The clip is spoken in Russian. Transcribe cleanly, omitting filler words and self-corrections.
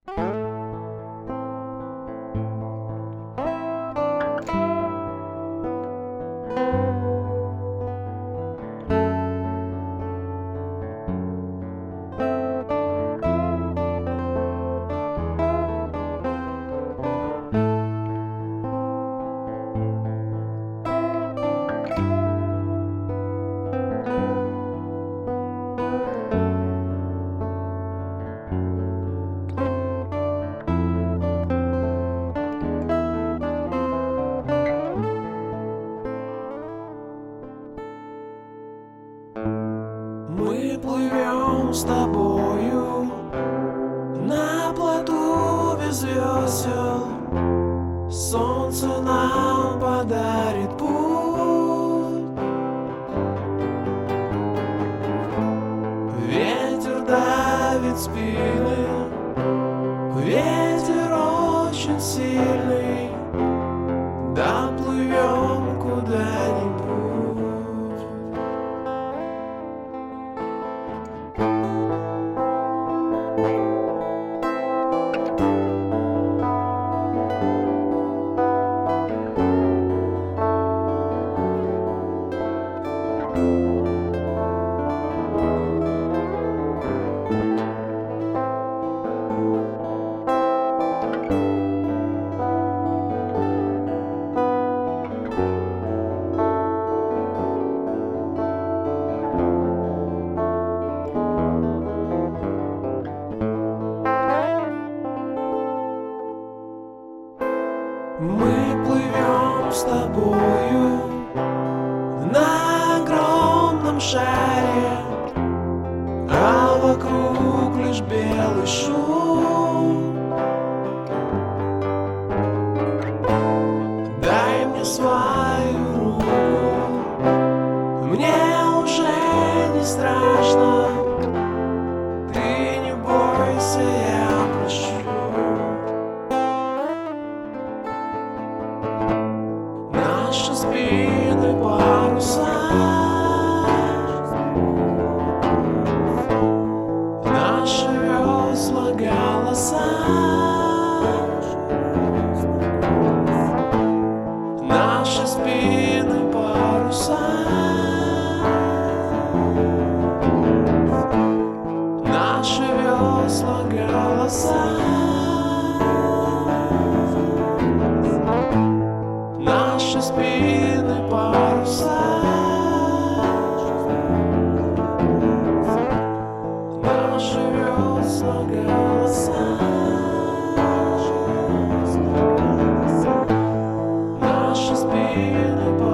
Мы плывем с тобою на плоту без весел. Солнце нам подарит путь. Ветер давит спины, ветер очень сильный. Доплывем куда-нибудь. Мы плывем с тобою на огромном шаре, а вокруг лишь белый шум. Дай мне свою руку, мне уже не страшно. Ты не бойся, я прощу. Наши спины паруса, наши весла голоса, наши спины паруса, наши весла голоса. Наши спины паруса, наши весла голоса, наши спины паруса.